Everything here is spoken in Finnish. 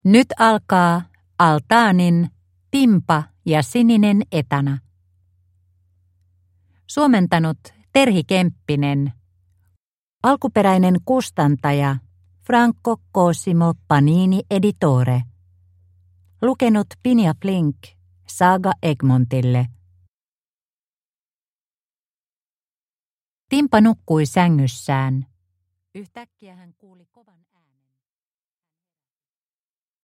Nyt alkaa Altaanin Timpa ja sininen etana. Suomentanut Terhi Kemppinen. Alkuperäinen kustantaja Franco Cosimo Panini Editore. Lukenut Pinja Flink Saga Egmontille. Timpa nukkui sängyssään. Yhtäkkiä hän kuuli kovan äänen.